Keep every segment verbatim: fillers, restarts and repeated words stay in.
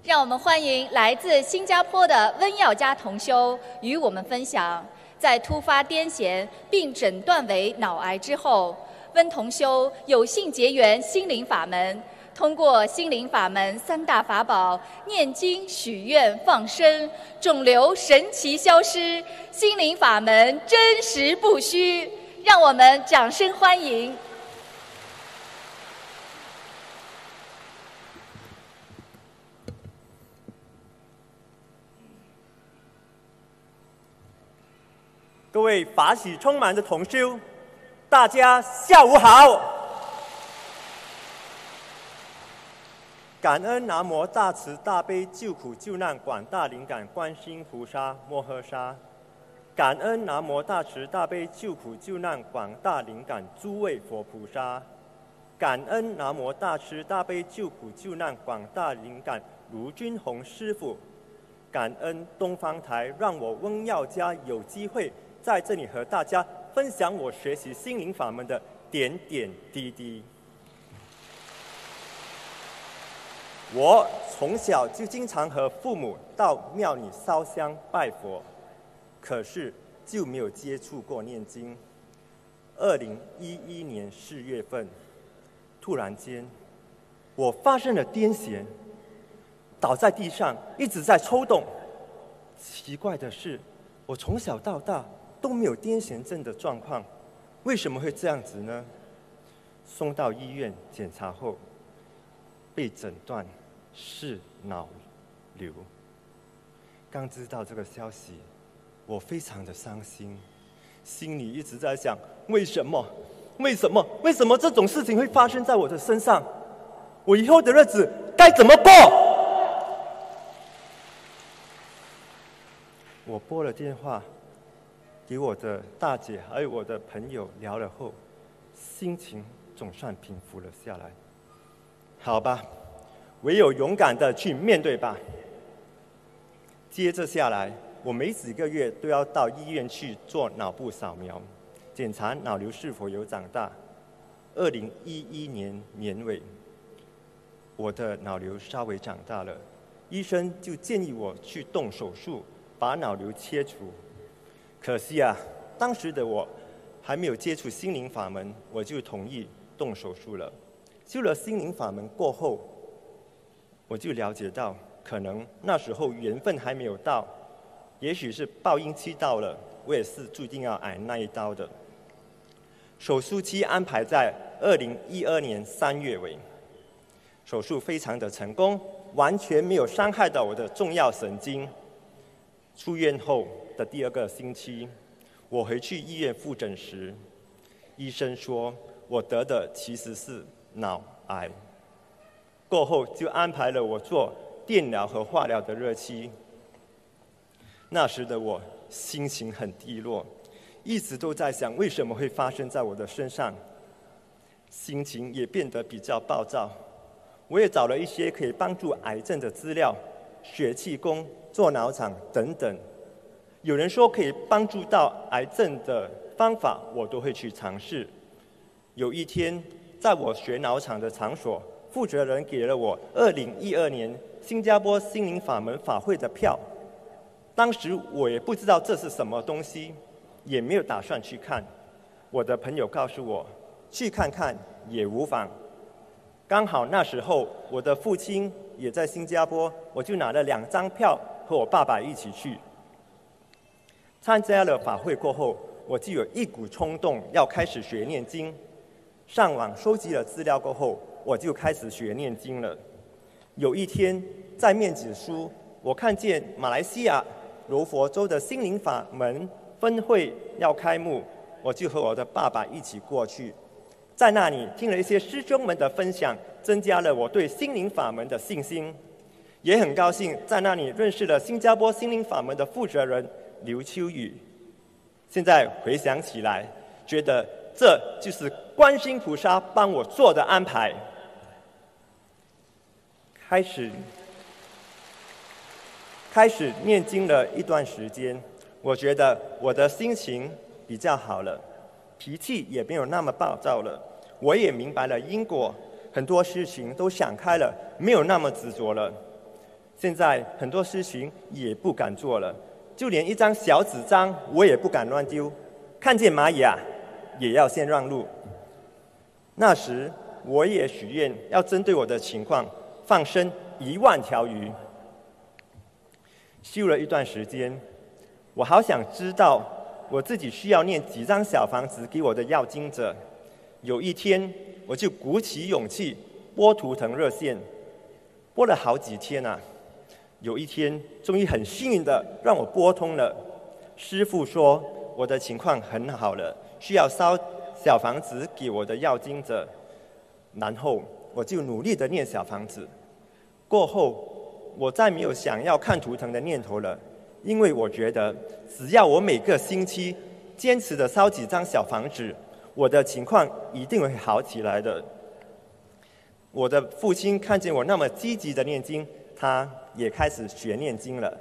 让我们欢迎来自新加坡的温耀嘉同修与我们分享，在突发癫痫并诊断为脑癌之后，温同修有幸结缘心灵法门，通过心灵法门三大法宝念经、许愿、放生，肿瘤神奇消失，心灵法门真实不虚。让我们掌声欢迎。 各位法喜充满的同修，大家下午好！感恩南无大慈大悲救苦救难广大灵感观世音菩萨摩诃萨，感恩南无大慈大悲救苦救难广大灵感诸位佛菩萨，感恩南无大慈大悲救苦救难广大灵感卢军宏师父，感恩东方台让我温耀嘉有机会在这里和大家分享我学习心灵法门的点点滴滴。我从小就经常和父母到庙里烧香拜佛，可是就没有接触过念经。二零一一年四月份，突然间我发生了癫痫，倒在地上一直在抽动。奇怪的是，我从小到大都没有癫痫症的状况，为什么会这样子呢？送到医院检查后，被诊断是脑瘤。刚知道这个消息，我非常的伤心，心里一直在想：为什么？为什么？为什么这种事情会发生在我的身上？我以后的日子该怎么过？我拨了电话给我的大姐还有我的朋友聊了后，心情总算平复了下来。好吧，唯有勇敢的去面对吧。接着下来，我每几个月都要到医院去做脑部扫描，检查脑瘤是否有长大。二零一一年年尾，我的脑瘤稍微长大了，医生就建议我去动手术，把脑瘤切除。可惜啊，当时的我还没有接触心灵法门，我就同意动手术了。修了心灵法门过后，我就了解到，可能那时候缘分还没有到，也许是报应期到了，我也是注定要挨那一刀的。手术期安排在二零一二年三月尾，手术非常的成功，完全没有伤害到我的重要神经。出院后的第二个星期，我回去医院复诊时，医生说我得的其实是脑癌。过后就安排了我做电疗和化疗的日期。那时的我心情很低落，一直都在想为什么会发生在我的身上，心情也变得比较暴躁。我也找了一些可以帮助癌症的资料，血气功、做脑场等等，有人说可以帮助到癌症的方法，我都会去尝试。有一天，在我学脑场的场所，负责人给了我二零一二年新加坡心灵法门法会的票。当时我也不知道这是什么东西，也没有打算去看。我的朋友告诉我，去看看也无妨。刚好那时候我的父亲也在新加坡，我就拿了两张票和我爸爸一起去。参加了法会过后，我就有一股冲动要开始学念经。上网收集了资料过后，我就开始学念经了。有一天在面子书，我看见马来西亚柔佛州的心灵法门分会要开幕，我就和我的爸爸一起过去。在那里听了一些师兄们的分享，增加了我对心灵法门的信心。也很高兴在那里认识了新加坡心灵法门的负责人刘秋雨。现在回想起来，觉得这就是观世音菩萨帮我做的安排。开始开始念经了一段时间，我觉得我的心情比较好了，脾气也没有那么暴躁了。我也明白了因果，很多事情都想开了，没有那么执着了。 现在很多事情也不敢做了，就连一张小纸张我也不敢乱丢，看见蚂蚁啊，也要先让路。那时我也许愿要针对我的情况放生一万条鱼。修了一段时间，我好想知道我自己需要念几张小房子给我的要经者。有一天，我就鼓起勇气拨图腾热线，拨了好几天啊。有一天，终于很幸运的让我拨通了。师父说我的情况很好了，需要烧小房子给我的要经者。然后我就努力的念小房子。过后，我再没有想要看图腾的念头了，因为我觉得只要我每个星期坚持的烧几张小房子，我的情况一定会好起来的。我的父亲看见我那么积极的念经，他也开始学念经了。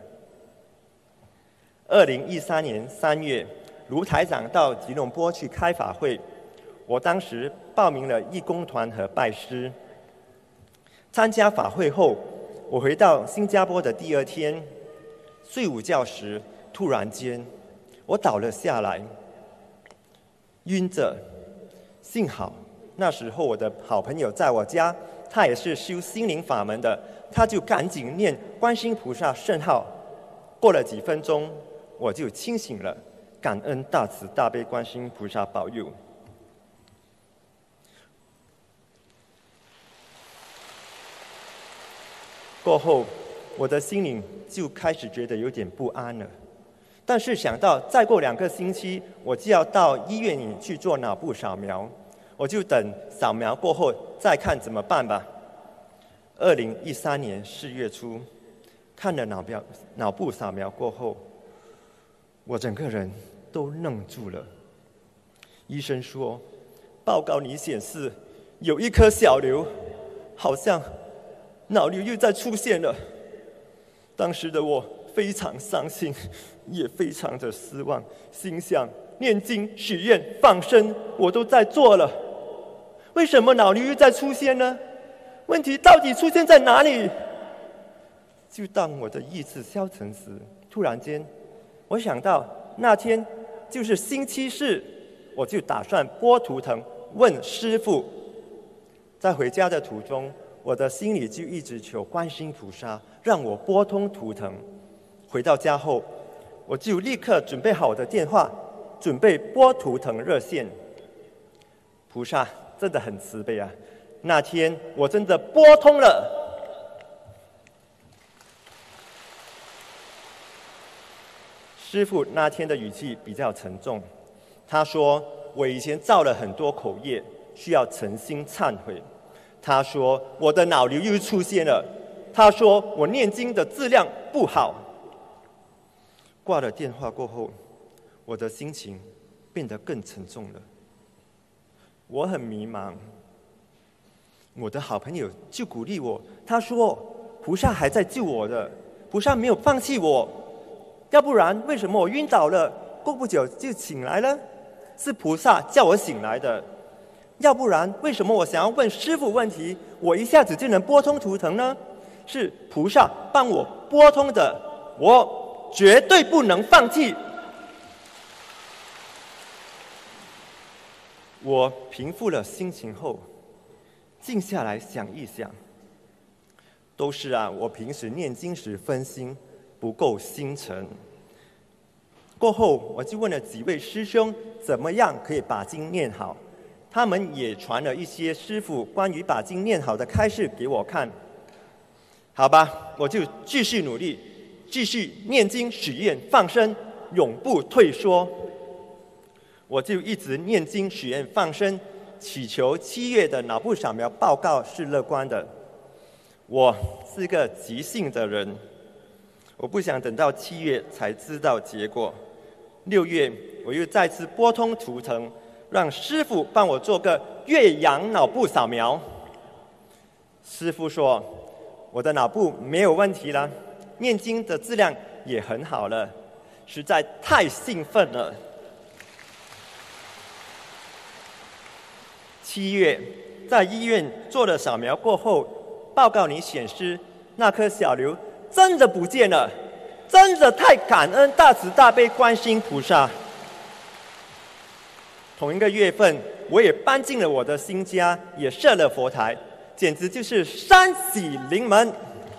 二零一三年三月，卢台长到吉隆坡去开法会，我当时报名了义工团和拜师。参加法会后，我回到新加坡的第二天，睡午觉时，突然间我倒了下来，晕着。幸好那时候我的好朋友在我家，他也是修心灵法门的，他就赶紧念观世音菩萨圣号。过了几分钟，我就清醒了，感恩大慈大悲观世音菩萨保佑。过后，我的心灵就开始觉得有点不安了。但是想到再过两个星期我就要到医院里去做脑部扫描，我就等扫描过后再看怎么办吧。二零一三年四月初，看了脑表脑部扫描过后，我整个人都愣住了。医生说，报告里显示有一颗小瘤，好像脑瘤又在出现了。当时的我非常伤心，也非常的失望，心想念经、许愿、放生我都在做了，为什么脑瘤又在出现呢？问题到底出现在哪里？就当我的意志消沉时，突然间我想到那天就是星期四，我就打算拨图腾问师父。在回家的途中，我的心里就一直求观世音菩萨让我拨通图腾。回到家后，我就立刻准备好我的电话，准备拨图腾热线。菩萨真的很慈悲啊！那天我真的拨通了。师父那天的语气比较沉重，他说我以前造了很多口业，需要诚心忏悔。他说我的脑瘤又出现了，他说我念经的质量不好。挂了电话过后，我的心情变得更沉重了，我很迷茫。我的好朋友就鼓励我，他说菩萨还在救我的，菩萨没有放弃我，要不然为什么我晕倒了过不久就醒来了？是菩萨叫我醒来的。要不然为什么我想要问师父问题，我一下子就能拨通图腾呢？是菩萨帮我拨通的，我绝对不能放弃。我平复了心情后，静下来想一想，都是啊，我平时念经时分心，不够心诚。过后我就问了几位师兄，怎么样可以把经念好？他们也传了一些师父关于把经念好的开示给我看。好吧，我就继续努力，继续念经、许愿、放生，永不退缩。我就一直念经、许愿、放生，祈求七月的脑部扫描报告是乐观的。我是个急性的人，我不想等到七月才知道结果。六月我又再次拨通图腾，让师父帮我做个岳阳脑部扫描。师父说我的脑部没有问题了，念经的质量也很好了，实在太兴奋了。七月在医院做了扫描过后，报告里显示那颗小瘤真的不见了，真的太感恩大慈大悲观世音菩萨。同一个月份，我也搬进了我的新家，也设了佛台，简直就是三喜临门。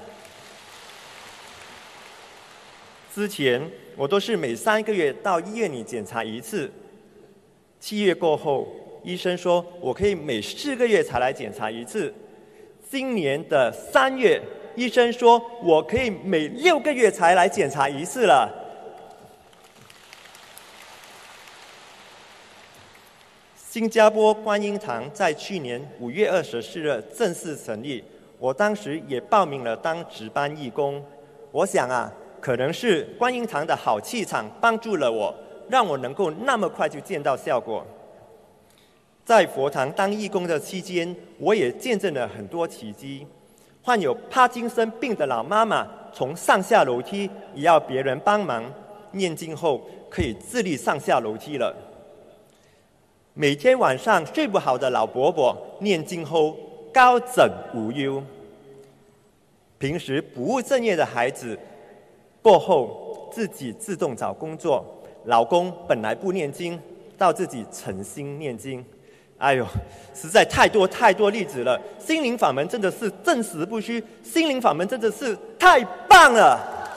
之前我都是每三个月到医院里检查一次，七月过后，医生说我可以每四个月才来检查一次。今年的三月，医生说我可以每六个月才来检查一次了。新加坡观音堂在去年五月二十四日正式成立，我当时也报名了当值班义工。我想啊，可能是观音堂的好气场帮助了我，让我能够那么快就见到效果。在佛堂当义工的期间，我也见证了很多奇迹。患有帕金森病的老妈妈从上下楼梯也要别人帮忙，念经后可以自立上下楼梯了。每天晚上睡不好的老伯伯念经后高枕无忧。平时不务正业的孩子过后自己自动找工作，老公本来不念经，到自己诚心念经。哎呦，实在太多太多例子了。心灵法门真的是证实不虚，心灵法门真的是太棒了。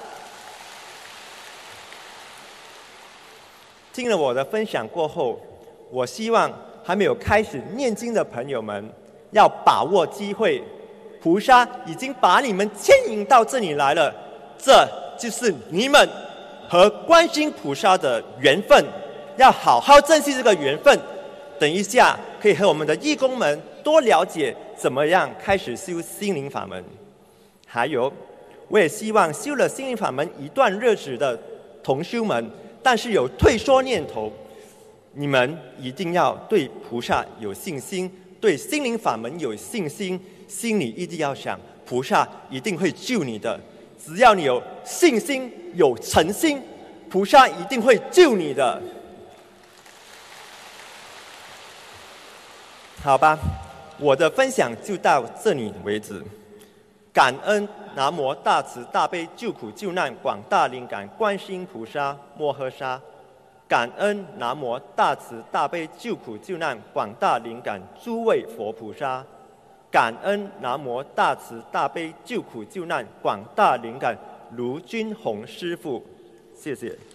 听了我的分享过后，我希望还没有开始念经的朋友们要把握机会，菩萨已经把你们牵引到这里来了，这就是你们和观世音菩萨的缘分，要好好珍惜这个缘分。等一下可以和我们的义工们多了解怎么样开始修心灵法门。还有，我也希望修了心灵法门一段日子的同修们，但是有退缩念头，你们一定要对菩萨有信心，对心灵法门有信心，心里一定要想，菩萨一定会救你的。只要你有信心、有诚心，菩萨一定会救你的。好吧，我的分享就到这里为止。感恩南无大慈大悲救苦救难广大灵感观世音菩萨摩诃萨。感恩南无大慈大悲救苦救难广大灵感诸位佛菩萨。感恩南无大慈大悲救苦救难广大灵感卢军宏师父。谢谢。